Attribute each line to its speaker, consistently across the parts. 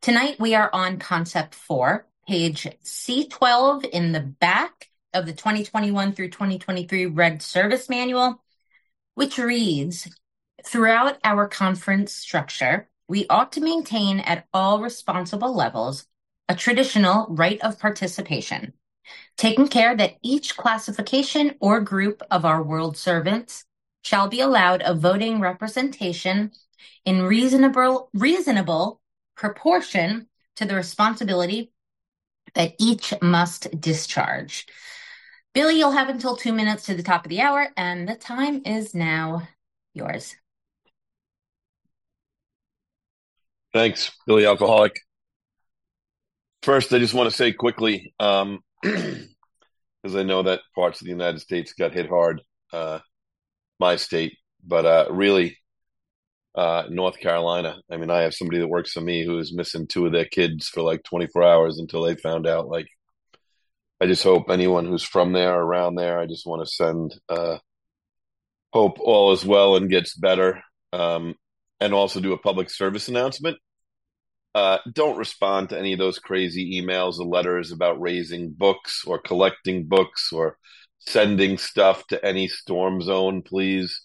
Speaker 1: Tonight we are on concept 4, page C12 in the back of the 2021 through 2023 Reg Service Manual, which reads, throughout our conference structure, we ought to maintain at all responsible levels a traditional right of participation, taking care that each classification or group of our world servants shall be allowed a voting representation in reasonable proportion to the responsibility that each must discharge. Billy, you'll have until 2 minutes to the top of the hour, and the time is now yours.
Speaker 2: Thanks, Billy Alcoholic. First, I just want to say quickly, because I know that parts of the United States got hit hard, my state, but really, North Carolina. I mean, I have somebody that works for me who is missing two of their kids for like 24 hours until they found out. Like, I just hope anyone who's from there, around there, I just want to send hope all is well and gets better, and also do a public service announcement. Don't respond to any of those crazy emails or letters about raising books or collecting books or sending stuff to any storm zone, please.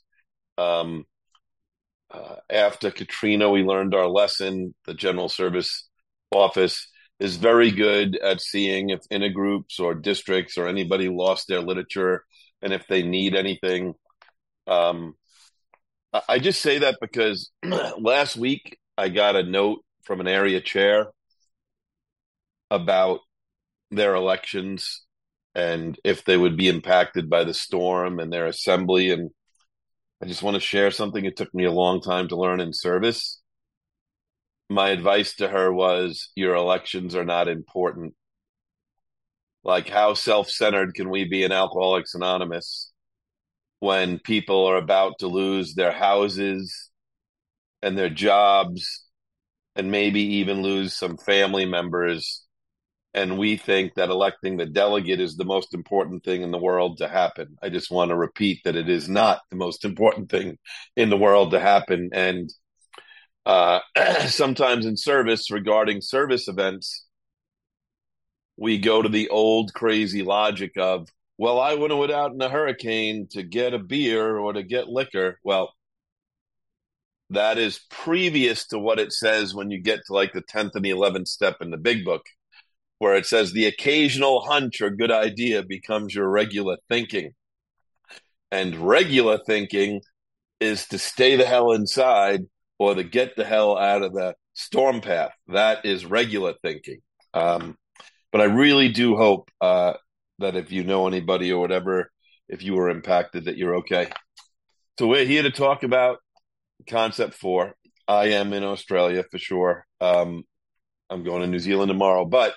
Speaker 2: After Katrina, we learned our lesson. The General Service Office is very good at seeing if intergroups or districts or anybody lost their literature and if they need anything. I just say that because last week I got a note from an area chair about their elections and if they would be impacted by the storm and their assembly. And I just want to share something it took me a long time to learn in service. My advice to her was, your elections are not important. Like, how self-centered can we be in Alcoholics Anonymous when people are about to lose their houses and their jobs and maybe even lose some family members, and we think that electing the delegate is the most important thing in the world to happen? I just want to repeat that it is not the most important thing in the world to happen. And sometimes in service, regarding service events, we go to the old crazy logic of, well, I would have went out in a hurricane to get a beer or to get liquor. Well, that is previous to what it says when you get to like the 10th and the 11th step in the big book, where it says the occasional hunch or good idea becomes your regular thinking. And regular thinking is to stay the hell inside or to get the hell out of the storm path. That is regular thinking. But I really do hope that if you know anybody or whatever, if you were impacted, that you're okay. So we're here to talk about Concept 4. I am in Australia for sure. I'm going to New Zealand tomorrow, but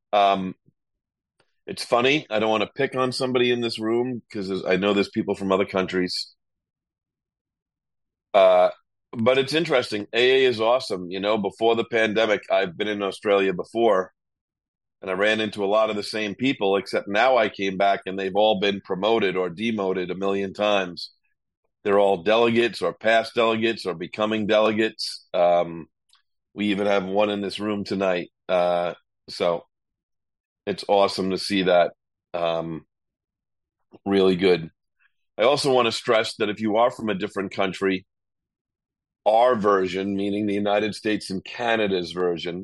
Speaker 2: it's funny. I don't want to pick on somebody in this room because I know there's people from other countries. But it's interesting. AA is awesome. You know, before the pandemic, I've been in Australia before, and I ran into a lot of the same people, except now I came back and they've all been promoted or demoted a million times. They're all delegates or past delegates or becoming delegates. We even have one in this room tonight. So it's awesome to see that. Really good. I also want to stress that if you are from a different country, our version, meaning the United States and Canada's version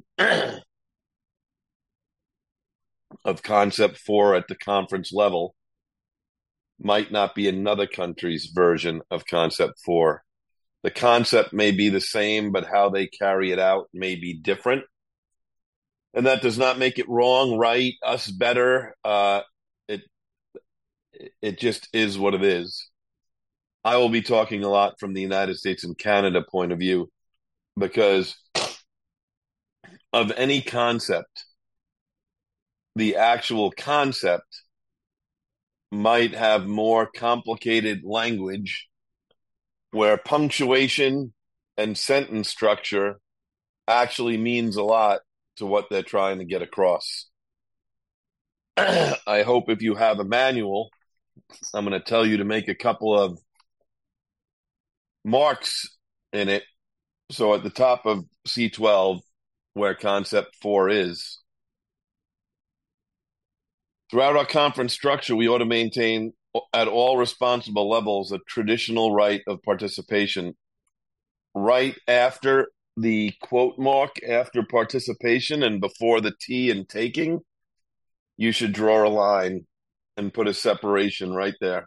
Speaker 2: of Concept 4 at the conference level, might not be another country's version of Concept 4. The concept may be the same, but how they carry it out may be different. And that does not make it wrong, right, us better. It just is what it is. I will be talking a lot from the United States and Canada point of view because of any concept, the actual concept might have more complicated language where punctuation and sentence structure actually means a lot to what they're trying to get across. I hope if you have a manual, I'm going to tell you to make a couple of marks in it. So at the top of C12, where concept 4 is. Throughout our conference structure, we ought to maintain at all responsible levels a traditional right of participation. Right after the quote mark, after participation and before the T in taking, you should draw a line and put a separation right there.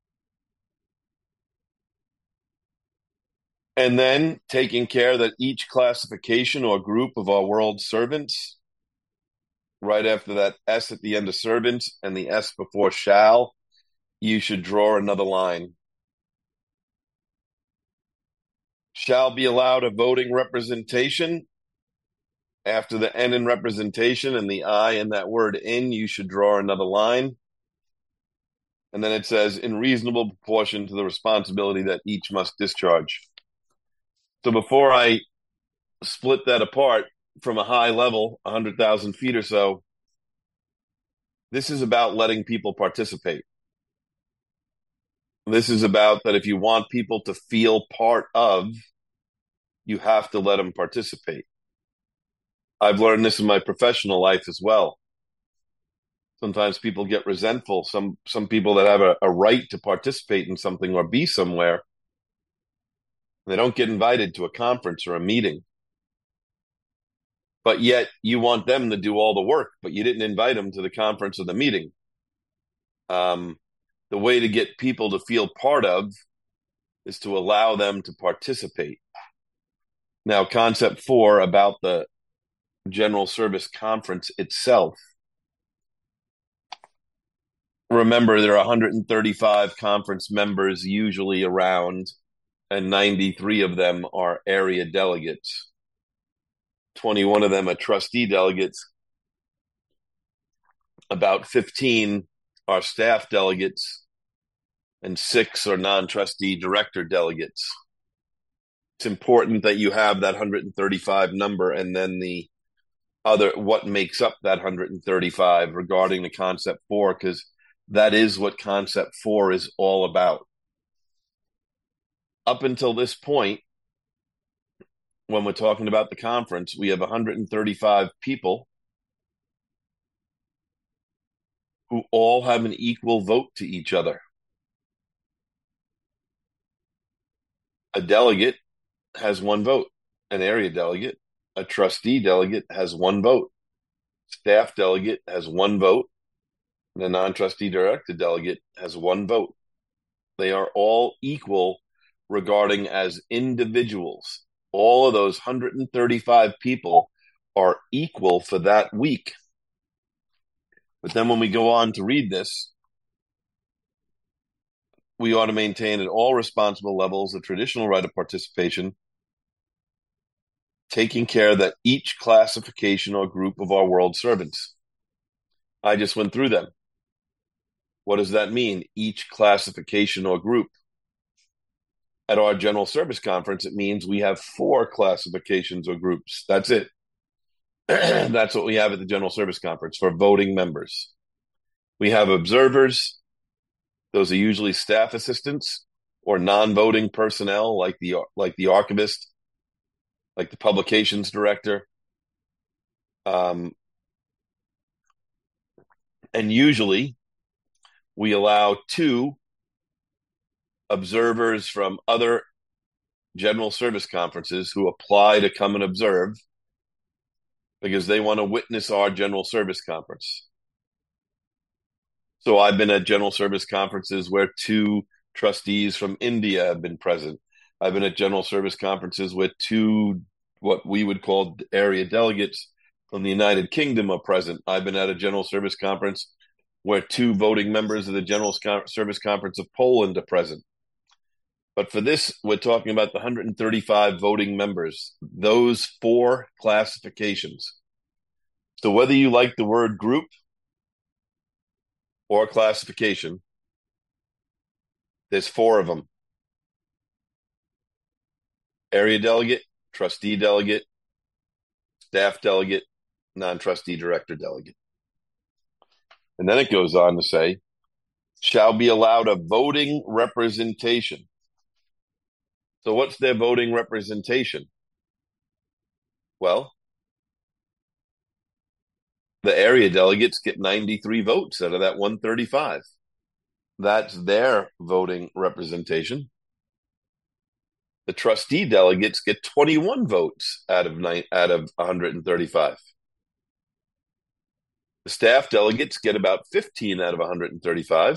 Speaker 2: And then taking care that each classification or group of our world servants, right after that S at the end of servants and the S before shall, you should draw another line. Shall be allowed a voting representation. After the N in representation and the I in that word in, you should draw another line. And then it says, in reasonable proportion to the responsibility that each must discharge. So before I split that apart from a high level, 100,000 feet or so, this is about letting people participate. This is about that if you want people to feel part of, you have to let them participate. I've learned this in my professional life as well. Sometimes people get resentful. Some people that have a right to participate in something or be somewhere, they don't get invited to a conference or a meeting. But yet you want them to do all the work, but you didn't invite them to the conference or the meeting. The way to get people to feel part of is to allow them to participate. Now, concept 4 about the General Service Conference itself. Remember, there are 135 conference members usually around, and 93 of them are area delegates. 21 of them are trustee delegates. About 15 are staff delegates, and 6 are non-trustee director delegates. It's important that you have that 135 number and then the other, what makes up that 135 regarding the concept 4, because that is what concept 4 is all about. Up until this point, when we're talking about the conference, we have 135 people who all have an equal vote to each other. A delegate has one vote, an area delegate. A trustee delegate has one vote. Staff delegate has one vote. And a non-trustee director delegate has one vote. They are all equal regarding as individuals. All of those 135 people are equal for that week. But then when we go on to read this, we ought to maintain at all responsible levels the traditional right of participation, taking care that each classification or group of our world servants. I just went through them. What does that mean? Each classification or group. At our General Service Conference, it means we have 4 classifications or groups. That's it. That's what we have at the General Service Conference for voting members. We have observers. Those are usually staff assistants or non-voting personnel like the archivist, like the publications director. And usually we allow 2 observers from other General Service Conferences who apply to come and observe because they want to witness our General Service Conference. So I've been at General Service Conferences where 2 trustees from India have been present. I've been at General Service Conferences where 2, what we would call area delegates from the United Kingdom are present. I've been at a General Service Conference where 2 voting members of the General Service Conference of Poland are present. But for this, we're talking about the 135 voting members, those 4 classifications. So whether you like the word group or classification, there's 4 of them. Area delegate, trustee delegate, staff delegate, non-trustee director delegate. And then it goes on to say, shall be allowed a voting representation. So what's their voting representation? Well, The area delegates get 93 votes out of that 135. That's their voting representation. The trustee delegates get 21 votes out of 135. The staff delegates get about 15 out of 135.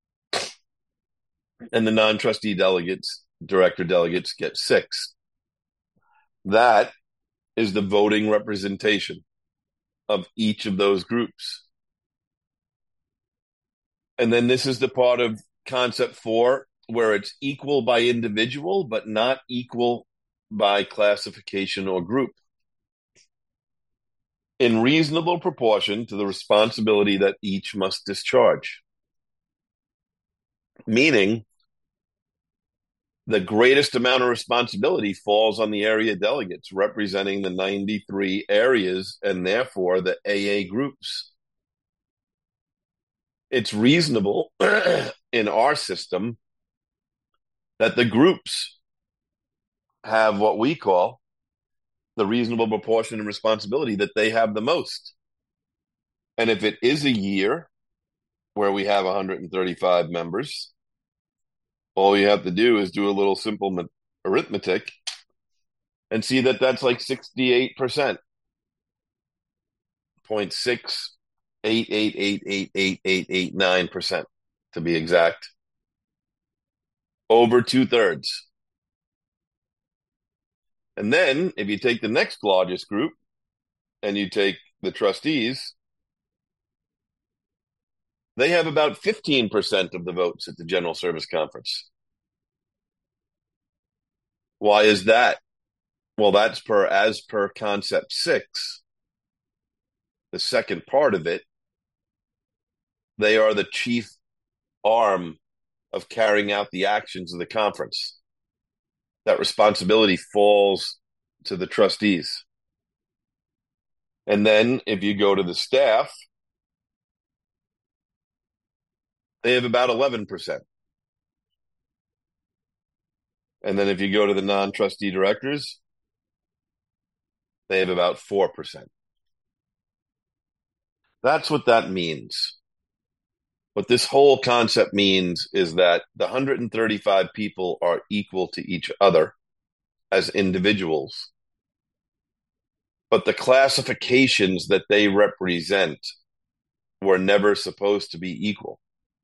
Speaker 2: And the non-trustee delegates, director delegates, get 6. That is the voting representation of each of those groups. And then this is the part of concept 4 where it's equal by individual, but not equal by classification or group. In reasonable proportion to the responsibility that each must discharge. Meaning, the greatest amount of responsibility falls on the area delegates representing the 93 areas and therefore the AA groups. It's reasonable in our system that the groups have what we call the reasonable proportion and responsibility, that they have the most. And if it is a year where we have 135 members, all you have to do is do a little simple arithmetic and see that that's like 68%, 0.688888889% to be exact. Over 2/3. And then if you take the next largest group and you take the trustees, they have about 15% of the votes at the General Service Conference. Why is that? Well, that's as per concept 6, the second part of it. They are the chief arm of carrying out the actions of the conference. That responsibility falls to the trustees. And then if you go to the staff, they have about 11%. And then if you go to the non-trustee directors, they have about 4%. That's what that means. What this whole concept means is that the 135 people are equal to each other as individuals. But the classifications that they represent were never supposed to be equal.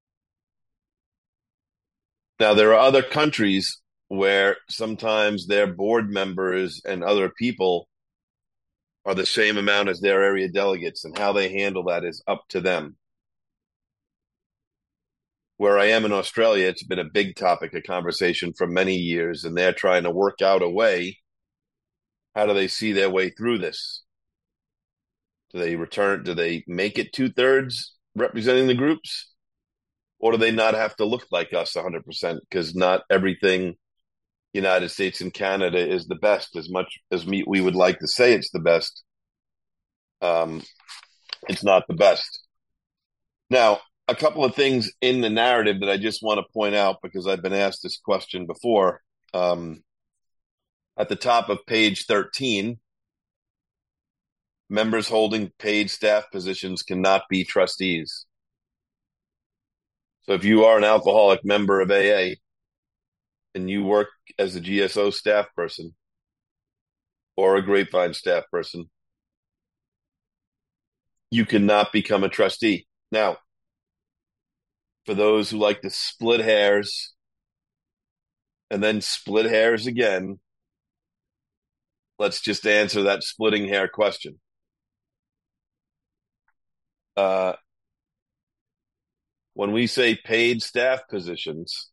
Speaker 2: Now, there are other countries where sometimes their board members and other people are the same amount as their area delegates, and how they handle that is up to them. Where I am in Australia, it's been a big topic of conversation for many years, and they're trying to work out a way. How do they see their way through this? Do they make it 2/3 representing the groups? Or do they not have to look like us 100%? Because not everything United States and Canada is the best. As much as we would like to say it's the best, it's not the best. Now, a couple of things in the narrative that I just want to point out, because I've been asked this question before. At the top of page 13, members holding paid staff positions cannot be trustees. So if you are an alcoholic member of AA and you work as a GSO staff person or a Grapevine staff person, you cannot become a trustee. Now, for those who like to split hairs and then split hairs again, let's just answer that splitting hair question. When we say paid staff positions,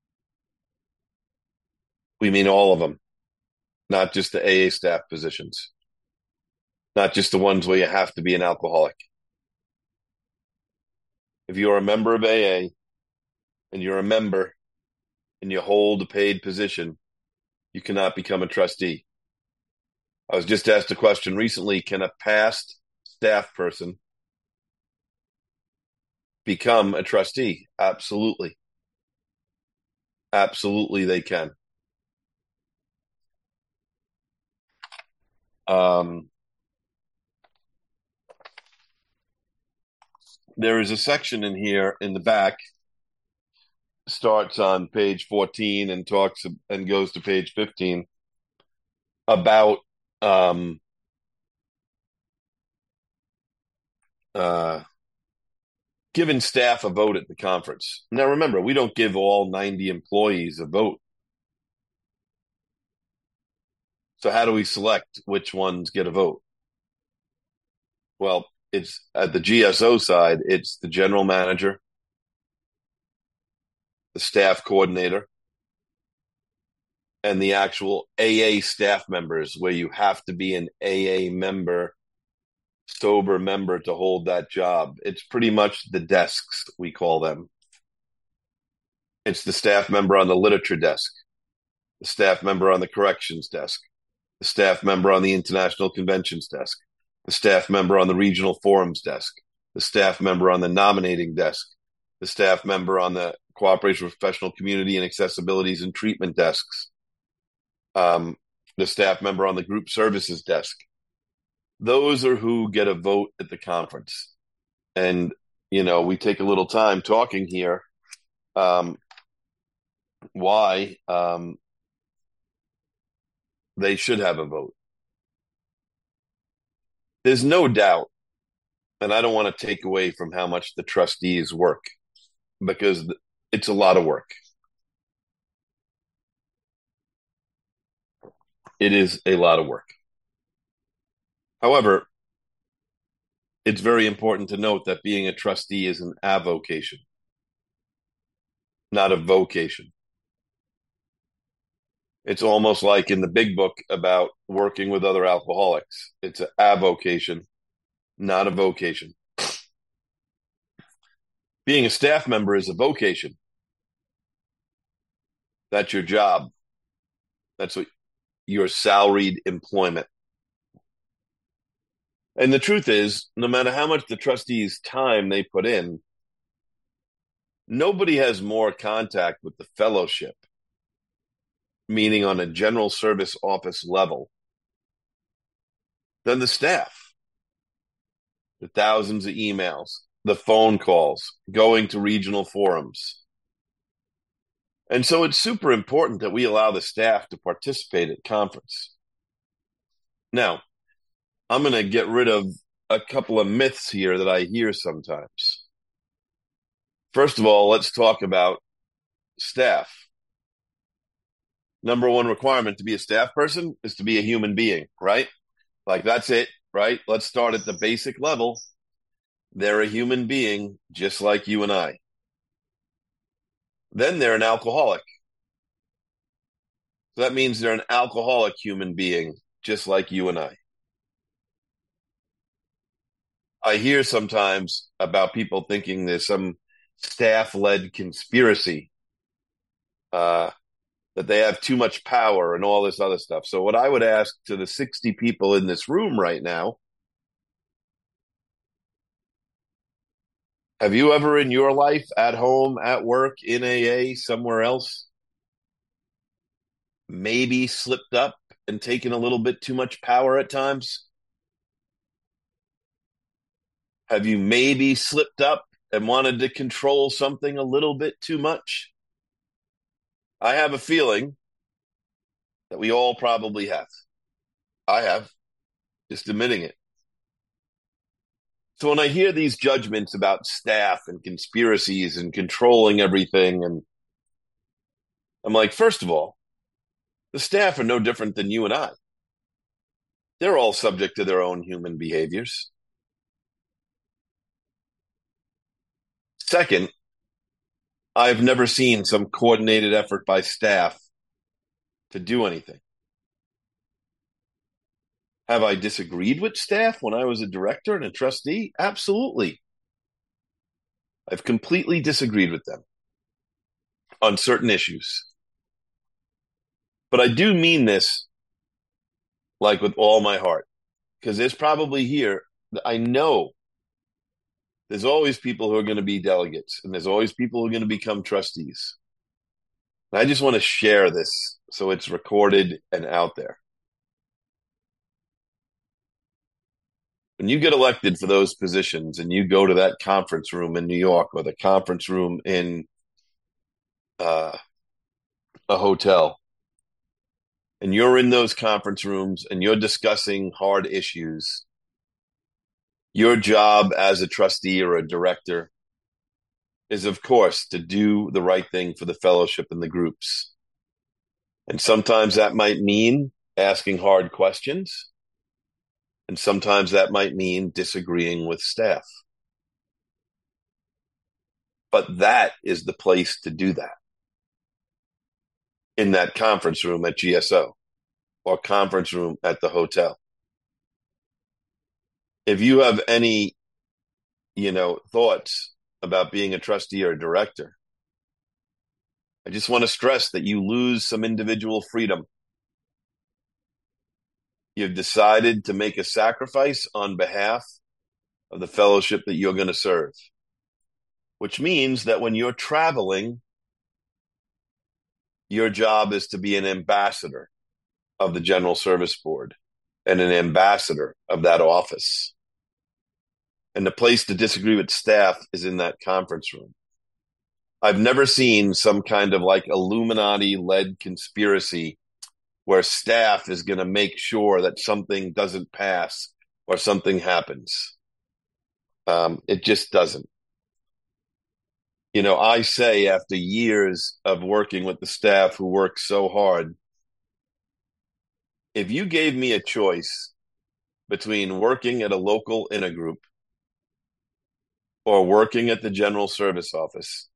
Speaker 2: we mean all of them, not just the AA staff positions, not just the ones where you have to be an alcoholic. If you're a member of AA and you're a member and you hold a paid position, you cannot become a trustee. I was just asked a question recently, can a past staff person become a trustee? Absolutely. Absolutely, they can. there is a section in here in the back, starts on page 14 and talks and goes to page 15 about uh, giving staff a vote at the conference. Now, remember, we don't give all 90 employees a vote. So how do we select which ones get a vote? Well, it's at the GSO side, it's the general manager, the staff coordinator, and the actual AA staff members, where you have to be an AA member, sober member to hold that job. It's pretty much the desks, we call them. It's the staff member on the literature desk, the staff member on the corrections desk, the staff member on the international conventions desk, the staff member on the regional forums desk, the staff member on the nominating desk, the staff member on the cooperation with professional community and accessibilities and treatment desks, the staff member on the group services desk. Those are who get a vote at the conference. And, we take a little time talking here why they should have a vote. There's no doubt, and I don't want to take away from how much the trustees work, because it's a lot of work. It is a lot of work. However, it's very important to note that being a trustee is an avocation, not a vocation. It's almost like in the big book about working with other alcoholics. It's an avocation, not a vocation. Being a staff member is a vocation. That's your job. That's what your salaried employment. And the truth is, no matter how much the trustees' time they put in, nobody has more contact with the fellowship, meaning on a general service office level, than the staff. The thousands of emails, the phone calls, going to regional forums. And so it's super important that we allow the staff to participate at conference. Now, I'm going to get rid of a couple of myths here that I hear sometimes. First of all, let's talk about staff. Number one requirement to be a staff person is to be a human being, right? Like, that's it, right? Let's start at the basic level. They're a human being just like you and I. Then they're an alcoholic. So that means they're an alcoholic human being just like you and I. I hear sometimes about people thinking there's some staff-led conspiracy, that they have too much power and all this other stuff. So what I would ask to the 60 people in this room right now, have you ever in your life, at home, at work, in AA, somewhere else, maybe slipped up and taken a little bit too much power at times? Have you maybe slipped up and wanted to control something a little bit too much? I have a feeling that we all probably have. I have, just admitting it. So when I hear these judgments about staff and conspiracies and controlling everything, and I'm like, first of all, the staff are no different than you and I. They're all subject to their own human behaviors. Second, I've never seen some coordinated effort by staff to do anything. Have I disagreed with staff when I was a director and a trustee? Absolutely. I've completely disagreed with them on certain issues. But I do mean this like with all my heart, because there's probably here, I know there's always people who are going to be delegates, and there's always people who are going to become trustees. And I just want to share this so it's recorded and out there. when you get elected for those positions and you go to that conference room in New York or the conference room in a hotel, and you're in those conference rooms and you're discussing hard issues, your job as a trustee or a director is, of course, to do the right thing for the fellowship and the groups. And sometimes that might mean asking hard questions. And sometimes that might mean disagreeing with staff. But that is the place to do that. In that conference room at GSO or conference room at the hotel. If you have any, thoughts about being a trustee or a director, I just want to stress that you lose some individual freedom. You've decided to make a sacrifice on behalf of the fellowship that you're going to serve, which means that when you're traveling, your job is to be an ambassador of the General Service Board and an ambassador of that office. And the place to disagree with staff is in that conference room. I've never seen some kind of like Illuminati-led conspiracy where staff is going to make sure that something doesn't pass or something happens. It just doesn't. I say after years of working with the staff who work so hard, if you gave me a choice between working at a local intergroup or working at the General Service Office.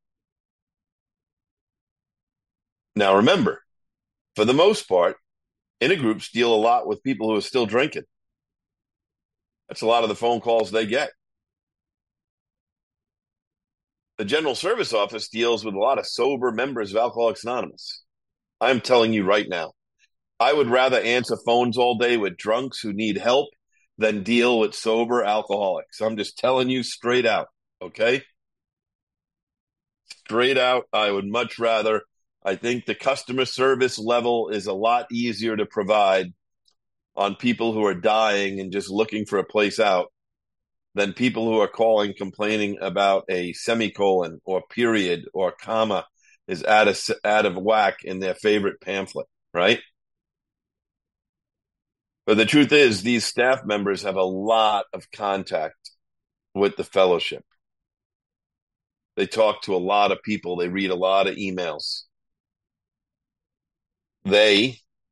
Speaker 2: Now, remember, for the most part, intergroups deal a lot with people who are still drinking. That's a lot of the phone calls they get. The General Service Office deals with a lot of sober members of Alcoholics Anonymous. I'm telling you right now, I would rather answer phones all day with drunks who need help than deal with sober alcoholics. I'm just telling you straight out, okay? Straight out, I would much rather. I think the customer service level is a lot easier to provide on people who are dying and just looking for a place out than people who are calling complaining about a semicolon or period or comma is out of whack in their favorite pamphlet, right? But the truth is, these staff members have a lot of contact with the fellowship. They talk to a lot of people. They read a lot of emails. They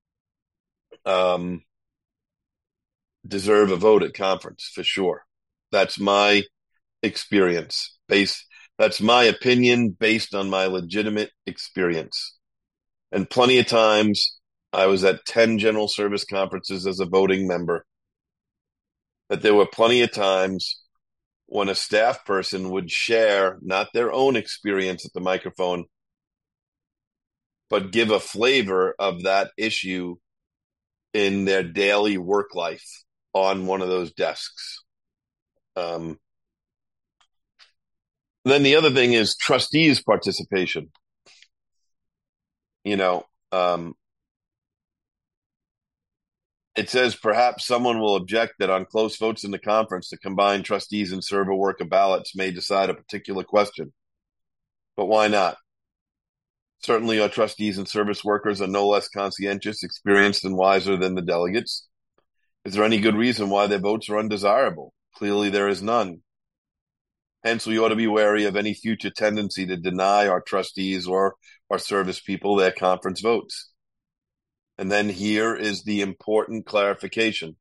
Speaker 2: deserve a vote at conference for sure. That's my experience. That's my opinion based on my legitimate experience. And plenty of times I was at 10 general service conferences as a voting member. But there were plenty of times when a staff person would share not their own experience at the microphone, but give a flavor of that issue in their daily work life on one of those desks. Then the other thing is trustees' participation. It says perhaps someone will object that on close votes in the conference, the combined trustees and server work of ballots may decide a particular question. But why not? Certainly our trustees and service workers are no less conscientious, experienced, and wiser than the delegates. Is there any good reason why their votes are undesirable? Clearly there is none. Hence, we ought to be wary of any future tendency to deny our trustees or our service people their conference votes. And then here is the important clarification.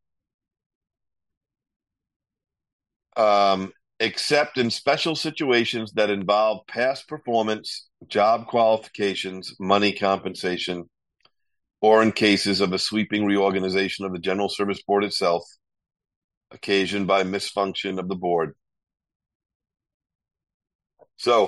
Speaker 2: Except in special situations that involve past performance, job qualifications, money compensation, or in cases of a sweeping reorganization of the General Service Board itself, occasioned by misfunction of the board. So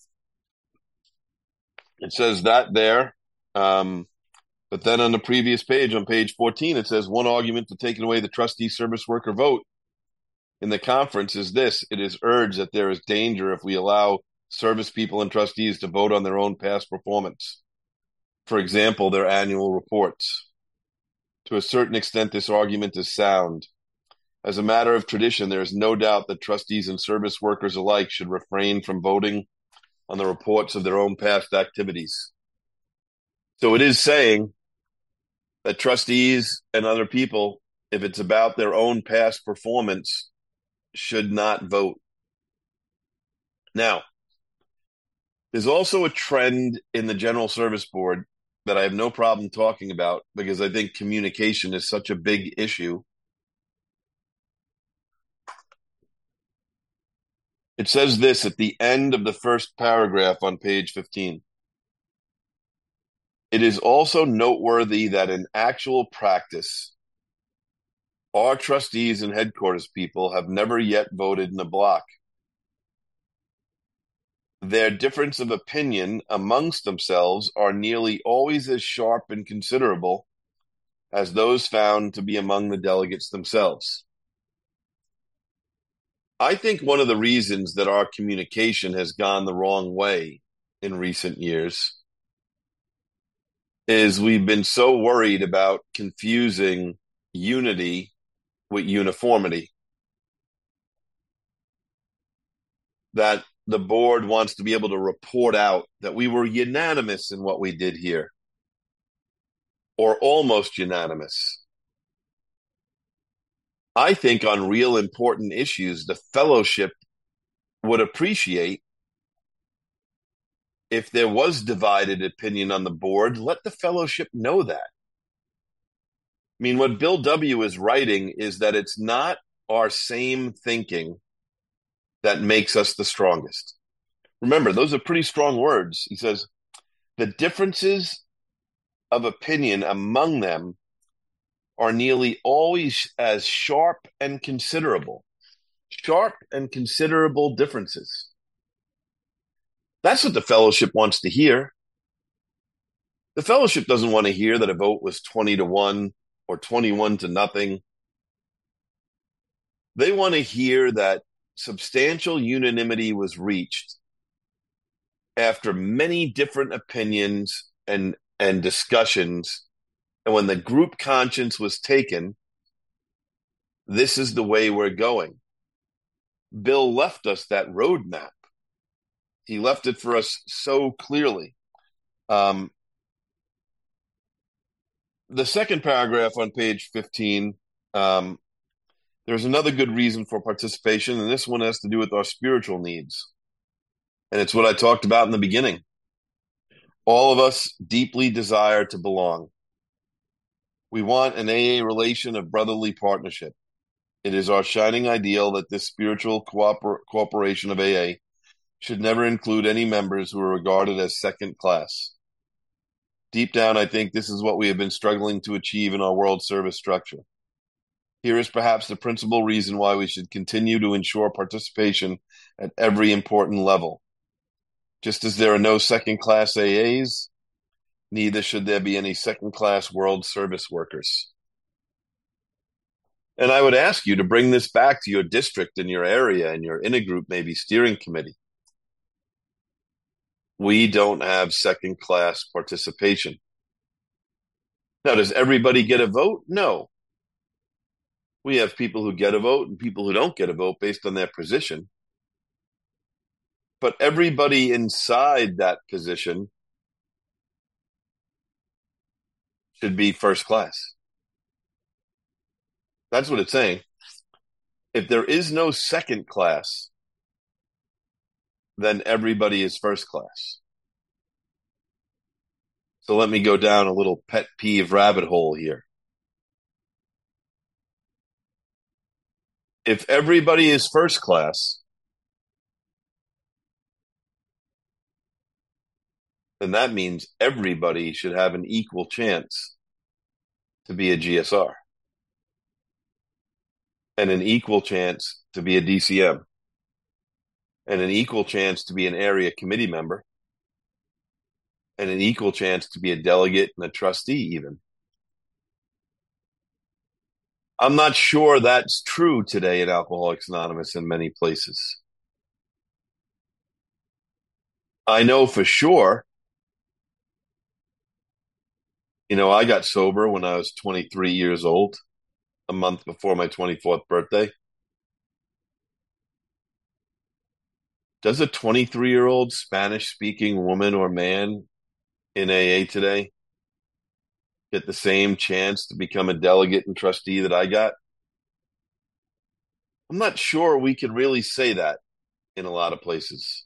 Speaker 2: it says that there. But then on the previous page, on page 14, it says one argument for taking away the trustee service worker vote in the conference is this. It is urged that there is danger if we allow service people and trustees to vote on their own past performance. For example, their annual reports. To a certain extent, this argument is sound. As a matter of tradition, there is no doubt that trustees and service workers alike should refrain from voting on the reports of their own past activities. So it is saying that trustees and other people, if it's about their own past performance, should not vote. Now, there's also a trend in the General Service Board that I have no problem talking about because I think communication is such a big issue. It says this at the end of the first paragraph on page 15. It is also noteworthy that in actual practice, our trustees and headquarters people have never yet voted in a block. Their difference of opinion amongst themselves are nearly always as sharp and considerable as those found to be among the delegates themselves. I think one of the reasons that our communication has gone the wrong way in recent years is we've been so worried about confusing unity with uniformity that the board wants to be able to report out that we were unanimous in what we did here, or almost unanimous. I think on real important issues, the fellowship would appreciate if there was divided opinion on the board, let the fellowship know that. I mean, what Bill W. is writing is that it's not our same thinking that makes us the strongest. Remember, those are pretty strong words. He says, the differences of opinion among them are nearly always as sharp and considerable. Sharp and considerable differences. That's what the fellowship wants to hear. The fellowship doesn't want to hear that a vote was 20-1 or 21-0. They want to hear that substantial unanimity was reached after many different opinions and discussions. And when the group conscience was taken, this is the way we're going. Bill left us that roadmap. He left it for us so clearly. The second paragraph on page 15, there's another good reason for participation, and this one has to do with our spiritual needs. And it's what I talked about in the beginning. All of us deeply desire to belong. We want an AA relation of brotherly partnership. It is our shining ideal that this spiritual cooperation of AA should never include any members who are regarded as second class. Deep down, I think this is what we have been struggling to achieve in our world service structure. Here is perhaps the principal reason why we should continue to ensure participation at every important level. Just as there are no second-class AAs, neither should there be any second-class world service workers. And I would ask you to bring this back to your district and your area and your intergroup, maybe steering committee. We don't have second-class participation. Now, does everybody get a vote? No. We have people who get a vote and people who don't get a vote based on their position. But everybody inside that position should be first class. That's what it's saying. If there is no second class, then everybody is first class. So let me go down a little pet peeve rabbit hole here. If everybody is first class, then that means everybody should have an equal chance to be a GSR and an equal chance to be a DCM and an equal chance to be an area committee member and an equal chance to be a delegate and a trustee even. I'm not sure that's true today in Alcoholics Anonymous in many places. I know for sure, I got sober when I was 23 years old. a month before my 24th birthday. Does a 23-year-old Spanish-speaking woman or man in AA today get the same chance to become a delegate and trustee that I got? I'm not sure we could really say that in a lot of places.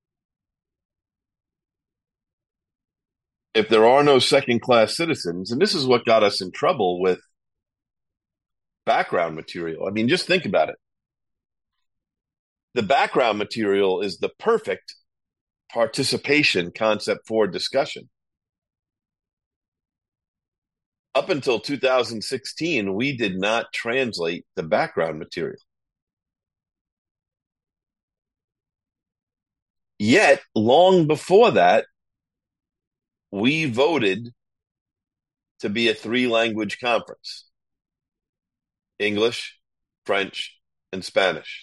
Speaker 2: If there are no second-class citizens, and this is what got us in trouble with background material. I mean, just think about it. The background material is the perfect participation concept for discussion. Up until 2016, we did not translate the background material. Yet, long before that, we voted to be a 3-language conference: English, French, and Spanish.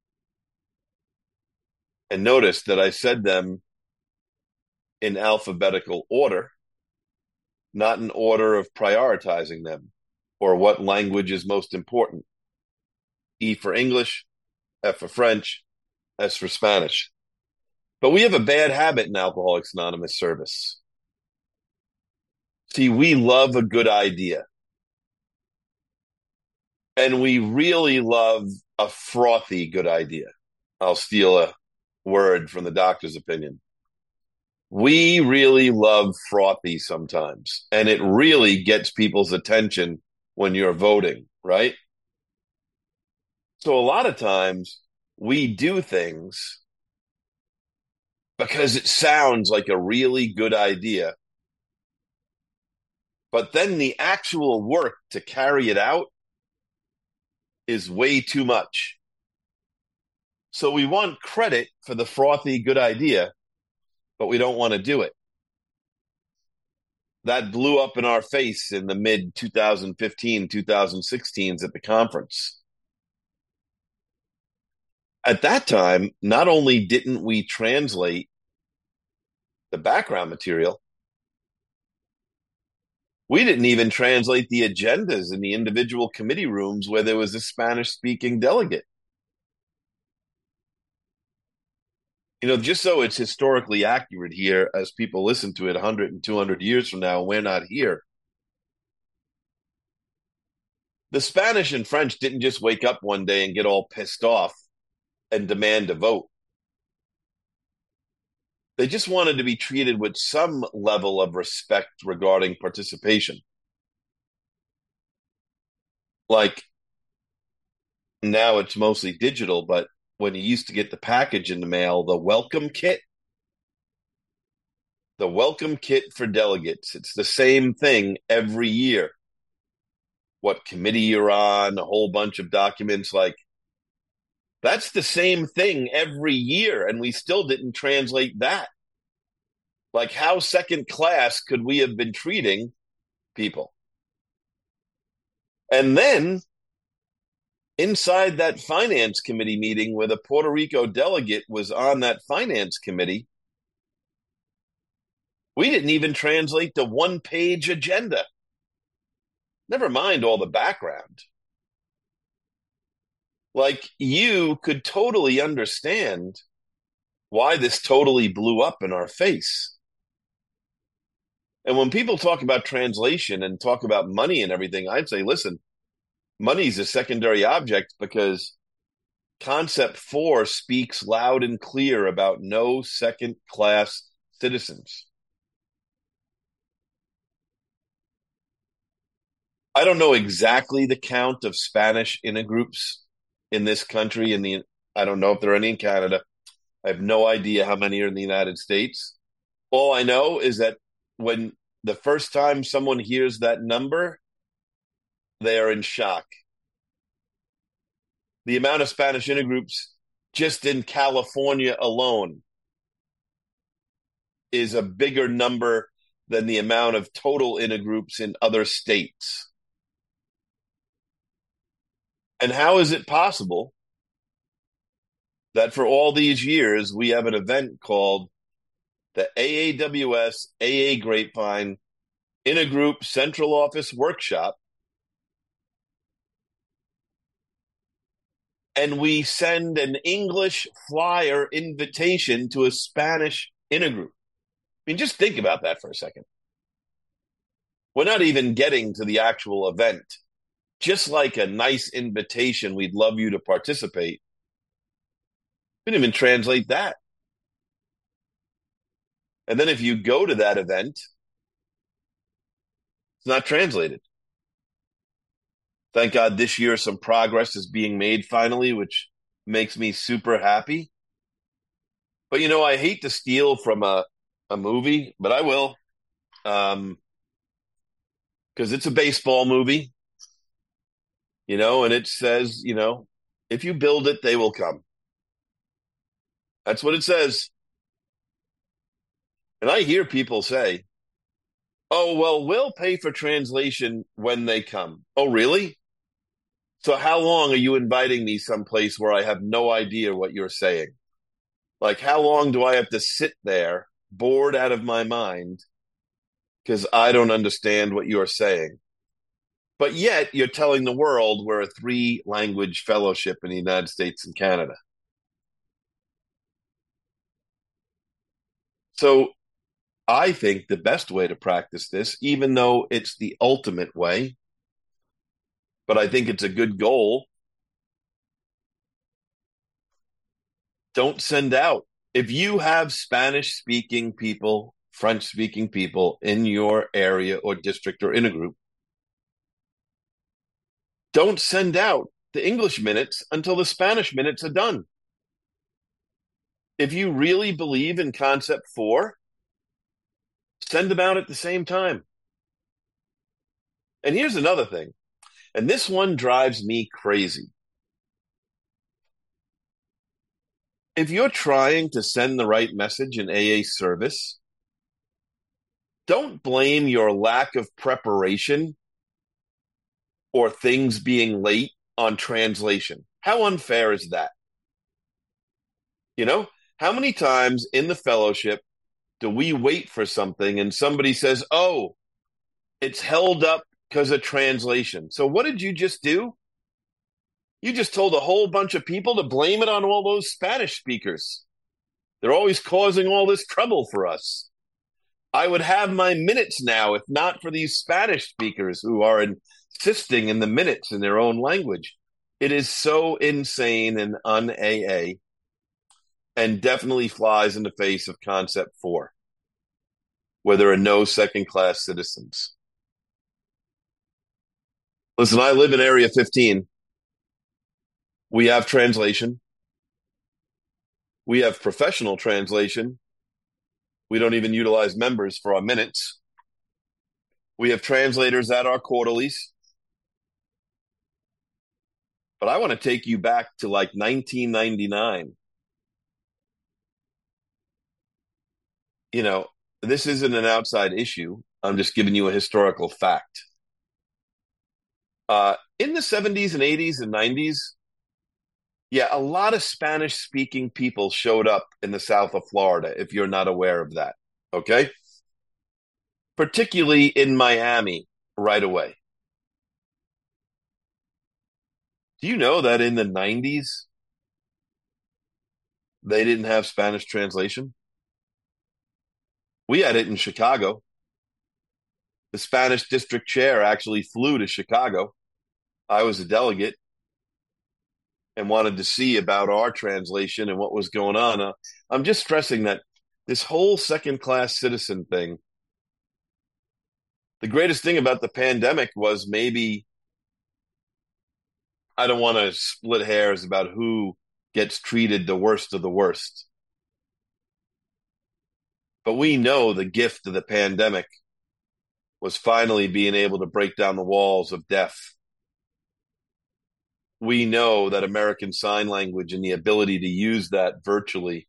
Speaker 2: And notice that I said them in alphabetical order, not in order of prioritizing them or what language is most important. E for English, F for French, S for Spanish. But we have a bad habit in Alcoholics Anonymous service. See, we love a good idea. And we really love a frothy good idea. I'll steal a word from the doctor's opinion. We really love frothy sometimes, and it really gets people's attention when you're voting, right? So a lot of times we do things because it sounds like a really good idea, but then the actual work to carry it out is way too much. So we want credit for the frothy good idea, but we don't want to do it. That blew up in our face in the mid 2015, 2016s at the conference. At that time, not only didn't we translate the background material, we didn't even translate the agendas in the individual committee rooms where there was a Spanish-speaking delegate. You know, just so it's historically accurate here, as people listen to it 100 and 200 years from now, we're not here. The Spanish and French didn't just wake up one day and get all pissed off and demand a vote. They just wanted to be treated with some level of respect regarding participation. Like, now it's mostly digital, but when you used to get the package in the mail, the welcome kit for delegates, it's the same thing every year. What committee you're on, a whole bunch of documents, like that's the same thing every year, and we still didn't translate that. Like, how second class could we have been treating people? And then inside that finance committee meeting where the Puerto Rico delegate was on that finance committee, we didn't even translate the 1-page agenda. Never mind all the background. Like, you could totally understand why this totally blew up in our face. And when people talk about translation and talk about money and everything, I'd say, listen, money's a secondary object because Concept 4 speaks loud and clear about no second-class citizens. I don't know exactly the count of Spanish intergroups in this country. I don't know if there are any in Canada. I have no idea how many are in the United States. All I know is that when the first time someone hears that number, they are in shock. The amount of Spanish intergroups just in California alone is a bigger number than the amount of total intergroups in other states. And how is it possible that for all these years we have an event called the AAWS AA Grapevine Intergroup Central Office Workshop and we send an English flyer invitation to a Spanish intergroup. I mean, just think about that for a second. We're not even getting to the actual event. Just like a nice invitation, we'd love you to participate. We didn't even translate that. And then if you go to that event, it's not translated. Thank God this year some progress is being made finally, which makes me super happy. But I hate to steal from a movie, but I will. Because it's a baseball movie, and it says, if you build it, they will come. That's what it says. And I hear people say, oh, well, we'll pay for translation when they come. Oh, really? So how long are you inviting me someplace where I have no idea what you're saying? Like, how long do I have to sit there bored out of my mind because I don't understand what you're saying? But yet you're telling the world we're a 3-language fellowship in the United States and Canada. So I think the best way to practice this, even though it's the ultimate way, but I think it's a good goal, don't send out. If you have Spanish-speaking people, French-speaking people in your area or district or in a group, don't send out the English minutes until the Spanish minutes are done. If you really believe in concept 4, send them out at the same time. And here's another thing, and this one drives me crazy. If you're trying to send the right message in AA service, don't blame your lack of preparation or things being late on translation. How unfair is that? How many times in the fellowship do we wait for something and somebody says, oh, it's held up because of translation? So what did you just do? You just told a whole bunch of people to blame it on all those Spanish speakers. They're always causing all this trouble for us. I would have my minutes now if not for these Spanish speakers who are insisting in the minutes in their own language. It is so insane and un-AA, and definitely flies in the face of concept 4, where there are no second-class citizens. Listen, I live in Area 15. We have translation. We have professional translation. We don't even utilize members for our minutes. We have translators at our quarterlies. But I want to take you back to like 1999. This isn't an outside issue. I'm just giving you a historical fact. In the 70s and 80s and 90s, yeah, a lot of Spanish-speaking people showed up in the south of Florida, if you're not aware of that, okay? Particularly in Miami right away. Do you know that in the 90s, they didn't have Spanish translation? We had it in Chicago. The Spanish district chair actually flew to Chicago. I was a delegate and wanted to see about our translation and what was going on. I'm just stressing that this whole second-class citizen thing, the greatest thing about the pandemic was maybe, I don't want to split hairs about who gets treated the worst of the worst. But we know the gift of the pandemic was finally being able to break down the walls of deaf. We know that American Sign Language and the ability to use that virtually.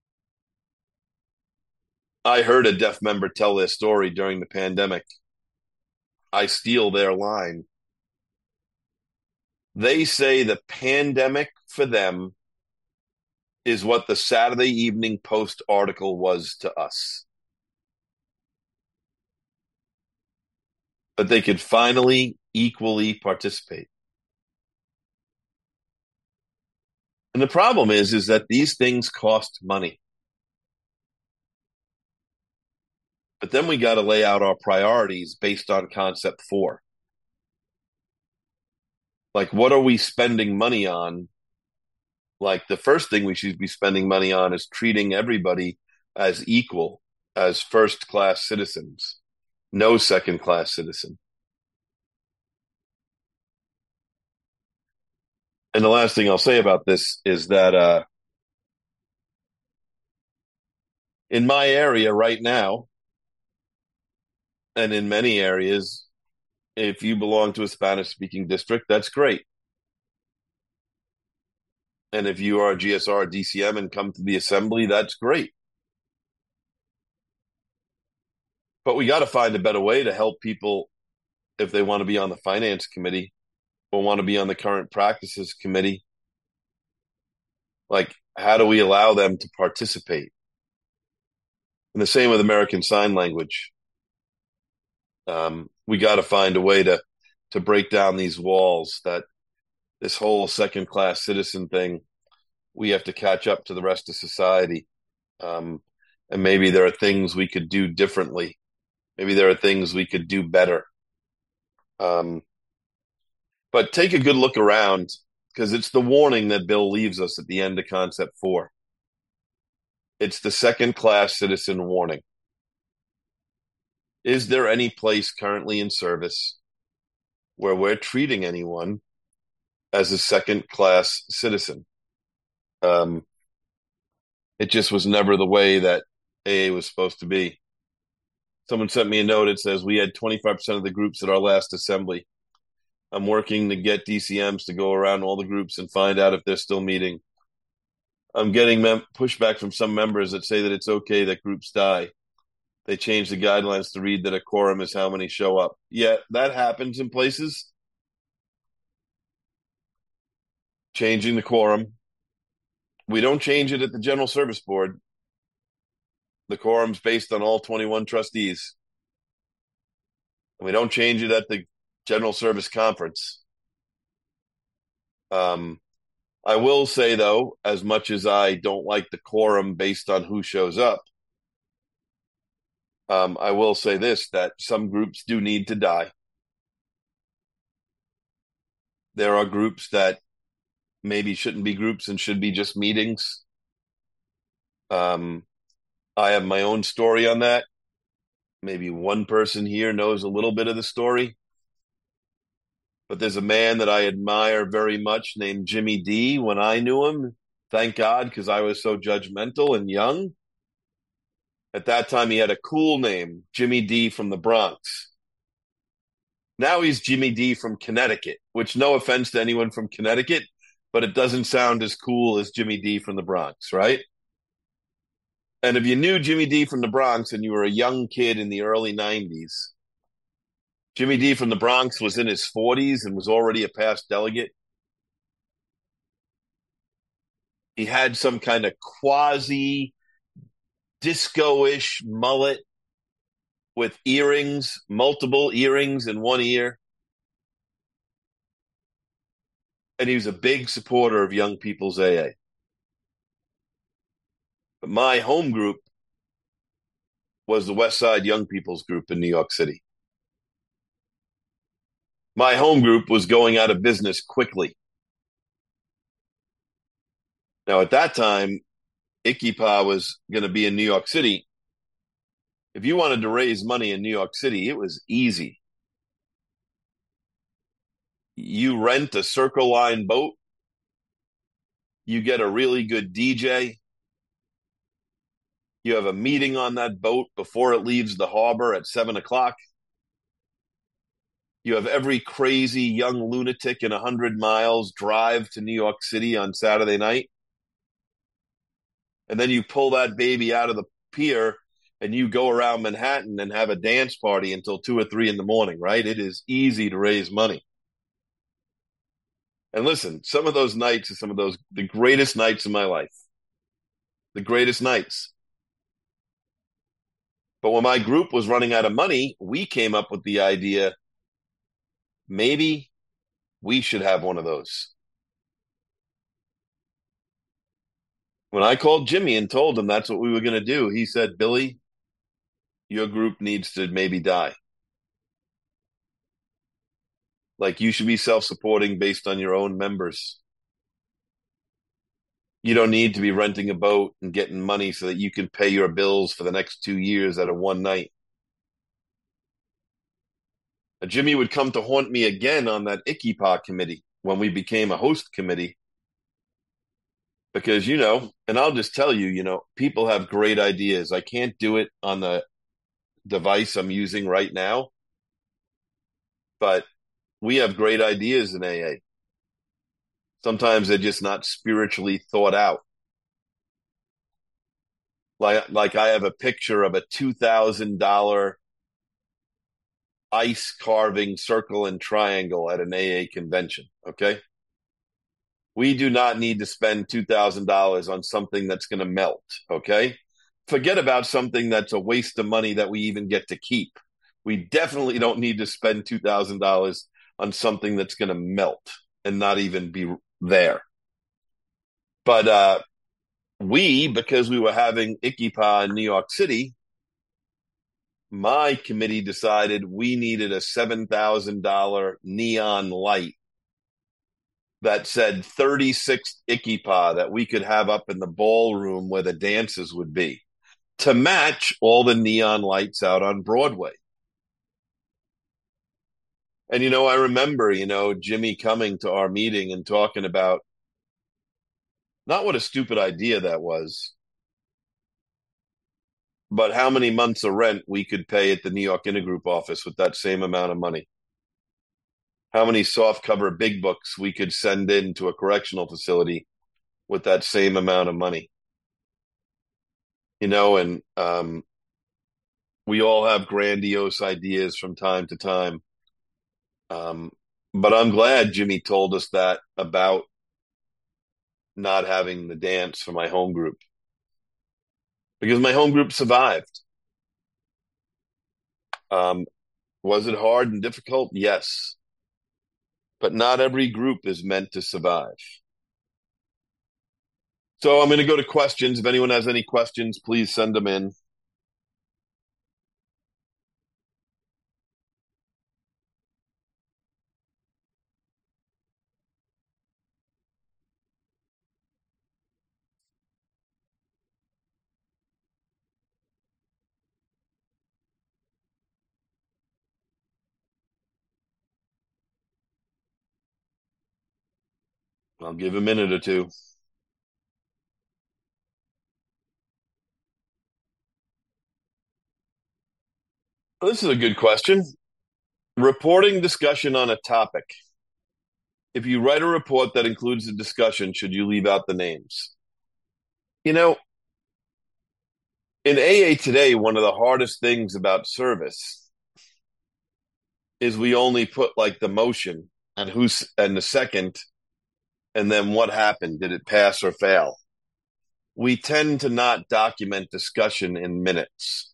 Speaker 2: I heard a deaf member tell their story during the pandemic. I steal their line. They say the pandemic for them is what the Saturday Evening Post article was to us. But they could finally equally participate. And the problem is that these things cost money. But then we got to lay out our priorities based on concept 4. Like, what are we spending money on? Like, the first thing we should be spending money on is treating everybody as equal, as first class citizens, no second class citizen. And the last thing I'll say about this is that in my area right now, and in many areas, if you belong to a Spanish speaking district, that's great. And if you are a GSR DCM and come to the assembly, that's great. But we got to find a better way to help people if they want to be on the finance committee or want to be on the current practices committee. Like, how do we allow them to participate? And the same with American Sign Language. We got to find a way to break down these walls, that this whole second class citizen thing, we have to catch up to the rest of society. And maybe there are things we could do differently. Maybe there are things we could do better. But take a good look around, because it's the warning that Bill leaves us at the end of concept 4. It's the second class citizen warning. Is there any place currently in service where we're treating anyone as a second class citizen? It just was never the way that AA was supposed to be. Someone sent me a note. It says, we had 25% of the groups at our last assembly. I'm working to get DCMs to go around all the groups and find out if they're still meeting. I'm getting pushback from some members that say that it's okay that groups die. They changed the guidelines to read that a quorum is how many show up. Yeah, that happens in places. Changing the quorum. We don't change it at the General Service Board. The quorum's based on all 21 trustees. And we don't change it at the General Service Conference. I will say, though, as much as I don't like the quorum based on who shows up, I will say this, that some groups do need to die. There are groups that maybe shouldn't be groups and should be just meetings. I have my own story on that. Maybe one person here knows a little bit of the story. But there's a man that I admire very much named Jimmy D. When I knew him, thank God, because I was so judgmental and young. At that time, he had a cool name, Jimmy D from the Bronx. Now he's Jimmy D from Connecticut, which, no offense to anyone from Connecticut, but it doesn't sound as cool as Jimmy D from the Bronx, right? And if you knew Jimmy D from the Bronx and you were a young kid in the early 90s, Jimmy D from the Bronx was in his 40s and was already a past delegate. He had some kind of quasi disco-ish mullet with earrings, multiple earrings in one ear. And he was a big supporter of Young People's AA. But my home group was the West Side Young People's Group in New York City. My home group was going out of business quickly. Now, at that time, Ikipa was going to be in New York City. If you wanted to raise money in New York City, it was easy. You rent a Circle Line boat. You get a really good DJ. You have a meeting on that boat before it leaves the harbor at 7:00. You have every crazy young lunatic in 100 miles drive to New York City on Saturday night. And then you pull that baby out of the pier and you go around Manhattan and have a dance party until 2 or 3 in the morning, right? It is easy to raise money. And listen, some of those nights are the greatest nights of my life. The greatest nights. But when my group was running out of money, we came up with the idea, maybe we should have one of those. When I called Jimmy and told him that's what we were going to do, he said, Billy, your group needs to maybe die. Like you should be self-supporting based on your own members. You don't need to be renting a boat and getting money so that you can pay your bills for the next 2 years out of one night. Jimmy would come to haunt me again on that ICIPA committee when we became a host committee. Because, and I'll just tell you, people have great ideas. I can't do it on the device I'm using right now, but we have great ideas in AA. Sometimes they're just not spiritually thought out. Like I have a picture of a $2,000 ice carving circle and triangle at an AA convention. Okay. We do not need to spend $2,000 on something that's going to melt. Okay. Forget about something that's a waste of money that we even get to keep. We definitely don't need to spend $2,000 on something that's going to melt and not even be there. But because we were having ICIPA in New York City, my committee decided we needed a $7,000 neon light that said 36th ICIPA that we could have up in the ballroom where the dances would be to match all the neon lights out on Broadway. And, I remember, Jimmy coming to our meeting and talking about not what a stupid idea that was, but how many months of rent we could pay at the New York Intergroup office with that same amount of money. How many soft cover big books we could send in to a correctional facility with that same amount of money. And we all have grandiose ideas from time to time. But I'm glad Jimmy told us that about not having the dance for my home group, because my home group survived. Was it hard and difficult? Yes. But not every group is meant to survive. So I'm going to go to questions. If anyone has any questions, please send them in. I'll give a minute or two. This is a good question. Reporting discussion on a topic. If you write a report that includes a discussion, should you leave out the names? In AA today, one of the hardest things about service is we only put like the motion and the second, and then what happened. Did it pass or fail? We tend to not document discussion in minutes.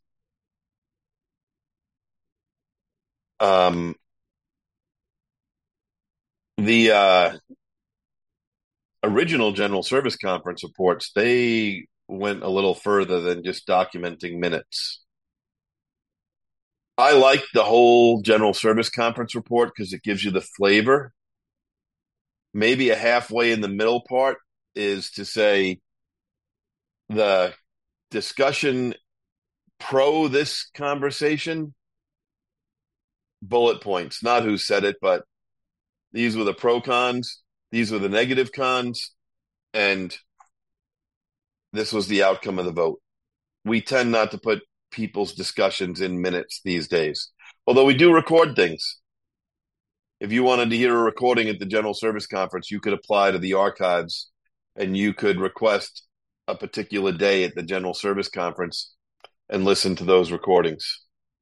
Speaker 2: The original General Service Conference reports, they went a little further than just documenting minutes. I like the whole General Service Conference report because it gives you the flavor. Maybe a halfway in the middle part is to say the discussion pro this conversation, bullet points, not who said it, but these were the pro cons, these were the negative cons, and this was the outcome of the vote. We tend not to put people's discussions in minutes these days, although we do record things. If you wanted to hear a recording at the General Service Conference, you could apply to the archives and you could request a particular day at the General Service Conference and listen to those recordings.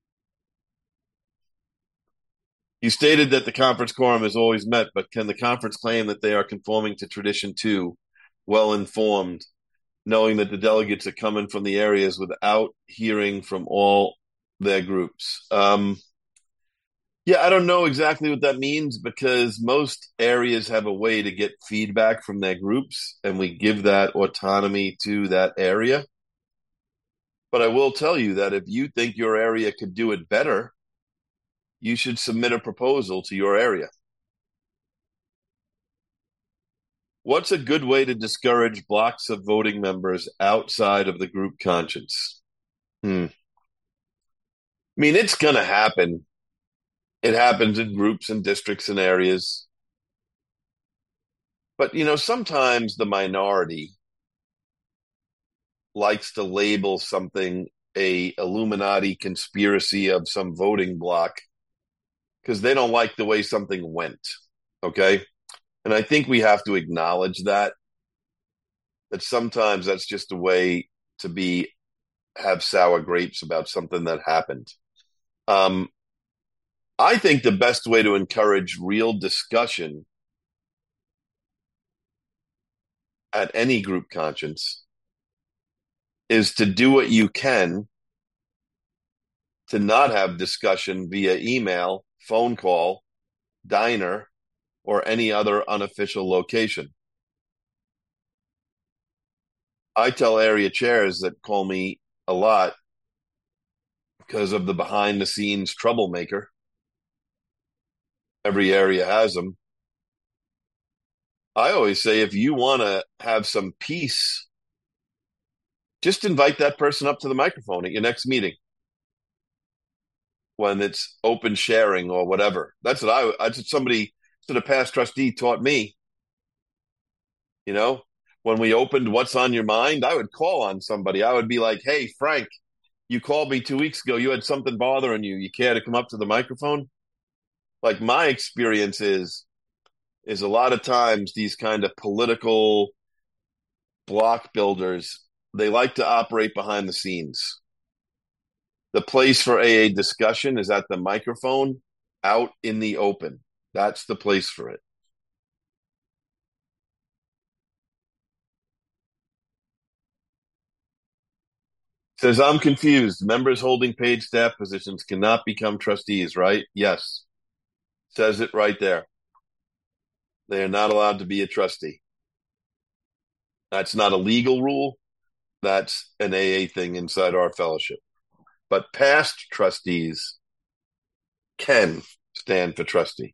Speaker 2: You stated that the conference quorum is always met, but can the conference claim that they are conforming to tradition too, well informed, knowing that the delegates are coming from the areas without hearing from all their groups? Yeah, I don't know exactly what that means because most areas have a way to get feedback from their groups, and we give that autonomy to that area. But I will tell you that if you think your area could do it better, you should submit a proposal to your area. What's a good way to discourage blocks of voting members outside of the group conscience? I mean, it's going to happen. It happens in groups and districts and areas. But, sometimes the minority likes to label something a Illuminati conspiracy of some voting block because they don't like the way something went. Okay. And I think we have to acknowledge that sometimes that's just a way to have sour grapes about something that happened. Um, I think the best way to encourage real discussion at any group conscience is to do what you can to not have discussion via email, phone call, diner, or any other unofficial location. I tell area chairs that call me a lot because of the behind the scenes troublemaker. Every area has them. I always say if you want to have some peace, just invite that person up to the microphone at your next meeting when it's open sharing or whatever. That's what somebody to the past trustee taught me. You know, when we opened What's on Your Mind, I would call on somebody. I would be like, "Hey, Frank, you called me 2 weeks ago. You had something bothering you. You care to come up to the microphone?" Like my experience is a lot of times these kind of political block builders, they like to operate behind the scenes. The place for AA discussion is at the microphone out in the open. That's the place for it. Says, I'm confused. Members holding paid staff positions cannot become trustees, right? Yes. Says it right there. They are not allowed to be a trustee. That's not a legal rule. That's an AA thing inside our fellowship. But past trustees can stand for trustee.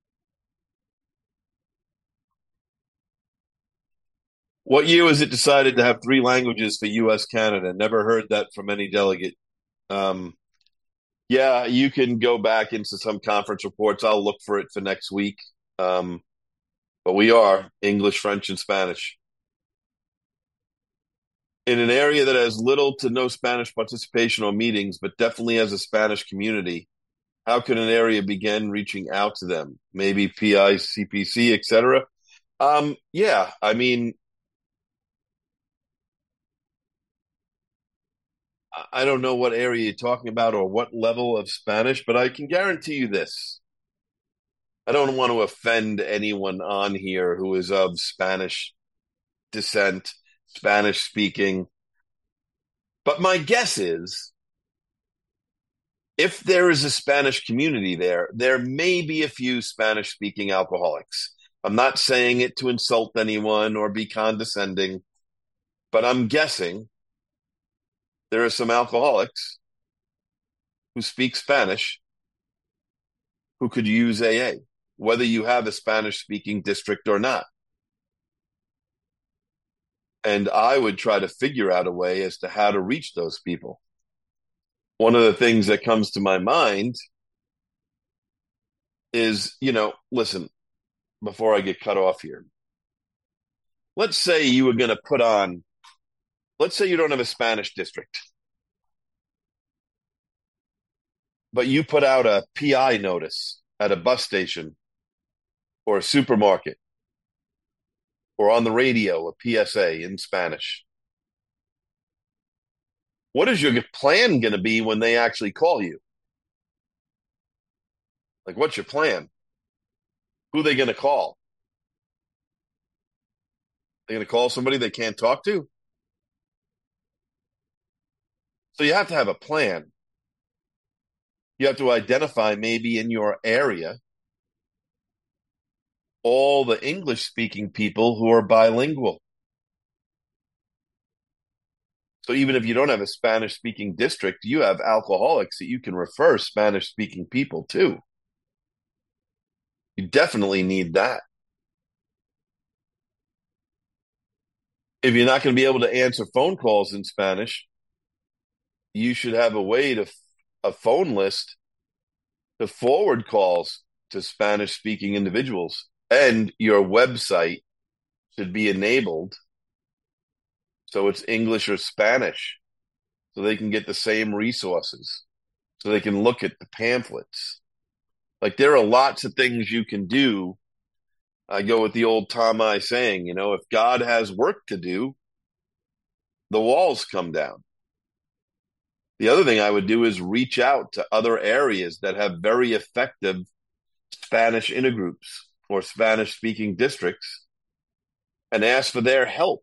Speaker 2: What year was it decided to have three languages for U.S. Canada? Never heard that from any delegate. Um, yeah, you can go back into some conference reports. I'll look for it for next week. Um, but we are English, French, and Spanish. In an area that has little to no Spanish participation or meetings, but definitely has a Spanish community, how can an area begin reaching out to them? Maybe PI, CPC, etc. Yeah, I mean, I don't know what area you're talking about or what level of Spanish, but I can guarantee you this. I don't want to offend anyone on here who is of Spanish descent, Spanish speaking. But my guess is if there is a Spanish community there, there may be a few Spanish speaking alcoholics. I'm not saying it to insult anyone or be condescending, but I'm guessing there are some alcoholics who speak Spanish who could use AA, whether you have a Spanish speaking district or not. And I would try to figure out a way as to how to reach those people. One of the things that comes to my mind is, listen, before I get cut off here, let's say you were going to let's say you don't have a Spanish district, but you put out a PI notice at a bus station or a supermarket or on the radio, a PSA in Spanish. What is your plan going to be when they actually call you? Like, what's your plan? Who are they going to call? They're going to call somebody they can't talk to? So you have to have a plan. You have to identify maybe in your area all the English speaking people who are bilingual. So even if you don't have a Spanish speaking district, you have alcoholics that you can refer Spanish speaking people to. You definitely need that. If you're not going to be able to answer phone calls in Spanish, you should have a phone list to forward calls to Spanish speaking individuals. And your website should be enabled so it's English or Spanish, so they can get the same resources, so they can look at the pamphlets. Like there are lots of things you can do. I go with the old Tom I saying, if God has work to do, the walls come down. The other thing I would do is reach out to other areas that have very effective Spanish intergroups or Spanish speaking districts and ask for their help,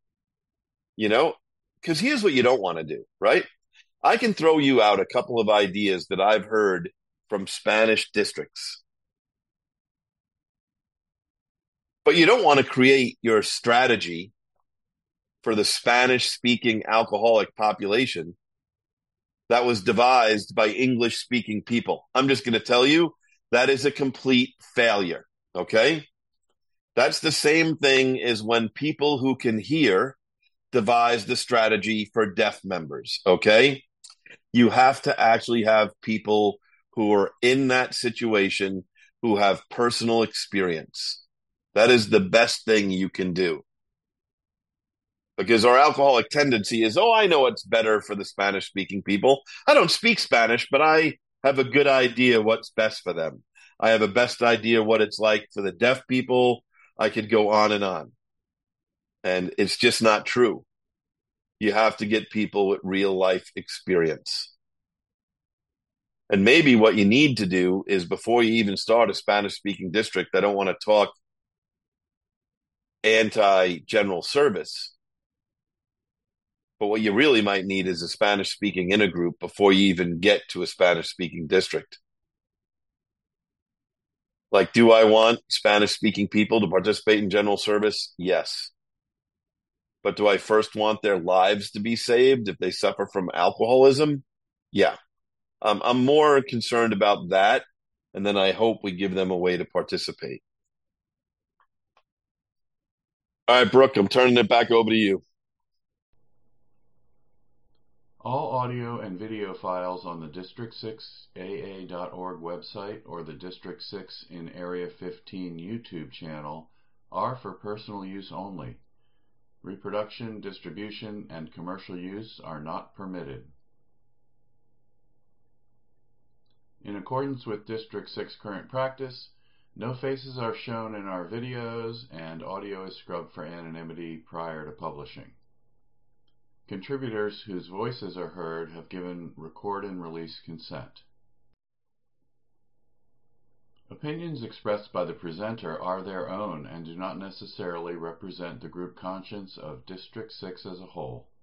Speaker 2: because here's what you don't want to do, right? I can throw you out a couple of ideas that I've heard from Spanish districts, but you don't want to create your strategy for the Spanish speaking alcoholic population that was devised by English speaking people. I'm just going to tell you that is a complete failure. Okay. That's the same thing as when people who can hear devise the strategy for deaf members. Okay. You have to actually have people who are in that situation who have personal experience. That is the best thing you can do. Because our alcoholic tendency is, I know what's better for the Spanish speaking people. I don't speak Spanish, but I have a good idea what's best for them. I have a best idea what it's like for the deaf people. I could go on and on. And it's just not true. You have to get people with real life experience. And maybe what you need to do is before you even start a Spanish speaking district, I don't want to talk anti-general service. But what you really might need is a Spanish speaking intergroup before you even get to a Spanish speaking district. Like, do I want Spanish speaking people to participate in general service? Yes. But do I first want their lives to be saved if they suffer from alcoholism? Yeah. I'm more concerned about that. And then I hope we give them a way to participate. All right, Brooke, I'm turning it back over to you.
Speaker 3: All audio and video files on the District6AA.org website or the District 6 in Area 15 YouTube channel are for personal use only. Reproduction, distribution, and commercial use are not permitted. In accordance with District 6 current practice, no faces are shown in our videos and audio is scrubbed for anonymity prior to publishing. Contributors whose voices are heard have given record and release consent. Opinions expressed by the presenter are their own and do not necessarily represent the group conscience of District 6 as a whole.